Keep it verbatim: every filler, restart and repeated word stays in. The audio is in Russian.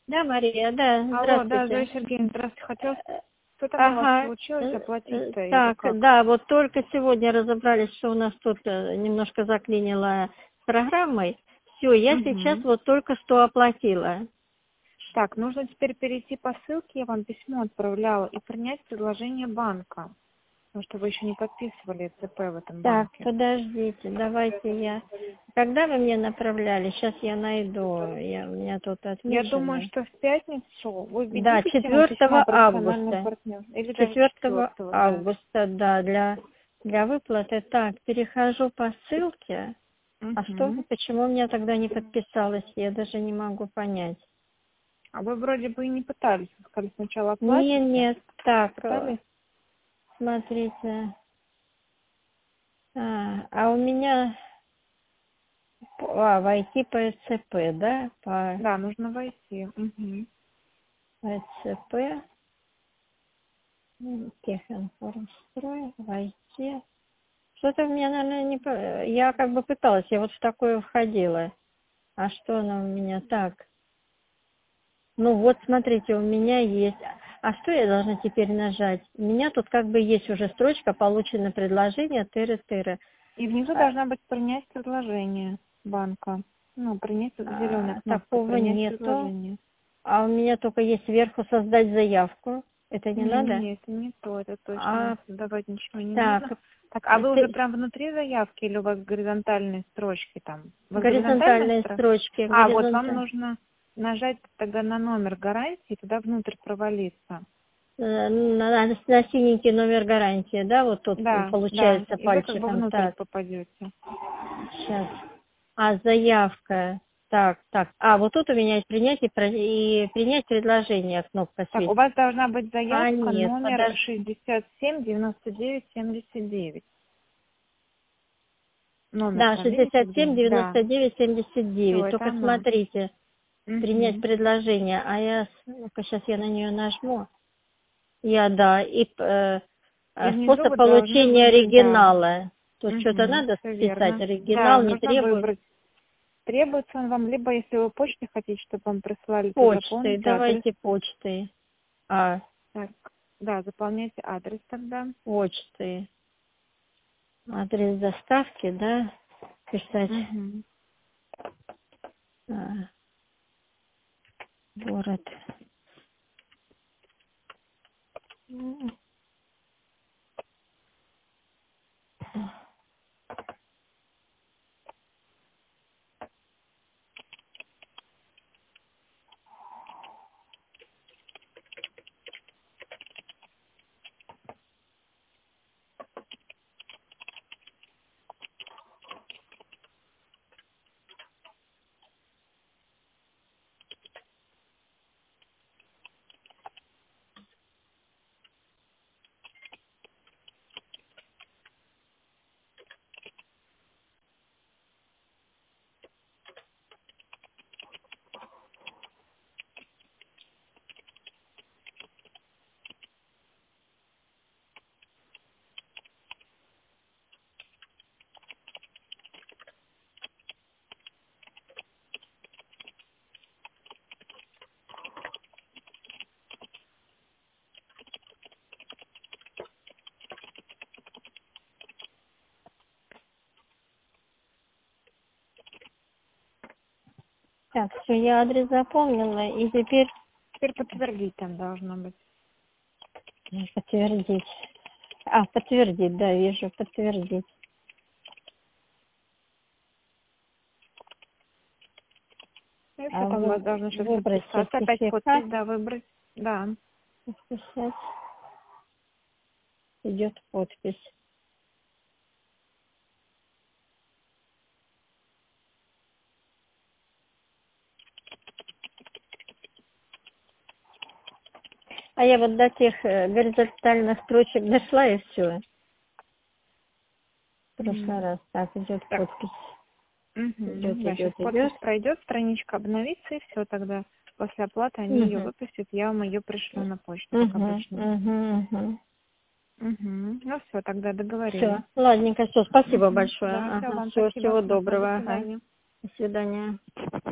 Да, Мария, да, Алло, да, здравствуйте. Зоя Сергеевна, здравствуйте. Хотела, что там у вас Ага, получилось э, э, оплатить-то или так, как? да, вот только сегодня разобрались, что у нас тут э, немножко заклинило с программой. Все, я сейчас Угу. вот только что оплатила. Так, нужно теперь перейти по ссылке, я вам письмо отправляла, и принять предложение банка. Потому что вы еще не подписывали ЦП в этом Так, банке. подождите, давайте я... Когда вы мне направляли? Сейчас я найду, я, у меня тут Я думаю, отмечено. что в пятницу вы Да, введите тему письма четвертого профессиональный августа. партнер. Или даже четвертого четвертого, да. августа, да, для, для выплаты. Так, перехожу по ссылке. А что, Угу. почему у меня тогда не подписалось? Я даже не могу понять. А вы вроде бы и не пытались, вы сказали, сначала Нет, оплатите. нет, так, э, Пытались? смотрите. А, а у меня а, войти по ЭЦП, да? По Да, нужно войти. Угу. ЭЦП, м, техинформстрой, войти. Что-то у меня, наверное, не... по- Я как бы пыталась, я вот в такое входила. А что оно у меня так? Ну вот, смотрите, у меня есть. А что я должна теперь нажать? У меня тут как бы есть уже строчка «Получено предложение, тыры-тыры». И внизу А, должна быть принять предложение банка. Ну, принять, зеленая а, кнопка, такого принять нету. предложение. А у меня только есть сверху «Создать заявку». Это не надо? Не-не-не, это не то, это точно А, создавать ничего не так, нужно. Так, а вы уже те- прям внутри заявки или у вас горизонтальные строчки там? У вас горизонтальная горизонтальные строка? строчки. А, вот вам Горизонталь... нужно нажать тогда на номер гарантии, туда внутрь провалиться. э, На, на- на синенький номер гарантии, да? Вот тут Да, да, получается и вы как бы пальчиком. внутрь Так, попадете. сейчас. А, заявка. Так, так. А, вот тут у меня есть принять и, про- и принять предложение, кнопка Так, у светит. вас должна быть А, заявка нет, номер подожди. шестьдесят семь девяносто девять семьдесят девять. Номер Да, там видите шестьдесят семь где-нибудь? Да. девяносто девять семьдесят Все, девять. это Только она. смотрите, принять Угу. предложение. А я, с- ну-ка, сейчас я на нее нажму. Я, да, и э, И э, внизу способ вы должны получения выбрать, да. оригинала. Тут что-то Угу. надо Все писать. верно. Да, Оригинал не нужно требует. выбрать. Требуется он вам, либо если вы почтой хотите, чтобы вам прислали, то Почтой. заполните адрес. Давайте почтой. А, Так, да, заполняйте адрес тогда. почтой. Адрес доставки, да, писать. Угу. А, город. М, Так, все, я адрес запомнила. И теперь Теперь подтвердить там должно быть. подтвердить. А, подтвердить, да, вижу, подтвердить. И все, А там у вас вы, должно сейчас выбрать подписаться. Опять сертификат. подпись, да, выбрать. Да. Сейчас идет подпись. А я вот до тех э, горизонтальных строчек дошла и все. В прошлый М. раз. Так, идет Так. подпись. Идет, Угу. Да, сейчас идет, идет. подпись пройдет, страничка обновится, и все тогда. После оплаты они ее Угу. выпустят, я вам ее пришлю на почту, как Угу, обычно. угу, угу. Угу. Ну все, тогда договорились. Все, ладненько, все, спасибо Угу. большое. Да, все, Ага, вам все, спасибо. всего Ага, до доброго, ага. свидания. До свидания.